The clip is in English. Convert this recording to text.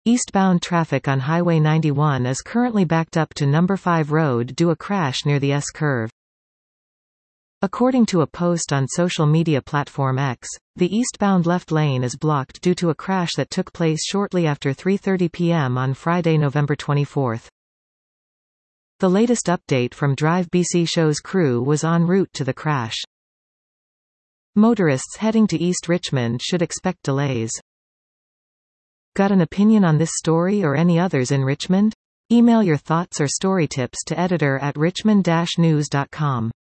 Eastbound traffic on Highway 91 is currently backed up to No. 5 Road due to a crash near the S-curve. According to a post on social media platform X, the eastbound left lane is blocked due to a crash that took place shortly after 3:30 p.m. on Friday, November 24. The latest update from Drive BC shows crew was en route to the crash. Motorists heading to East Richmond should expect delays. Got an opinion on this story or any others in Richmond? Email your thoughts or story tips to editor@richmond-news.com.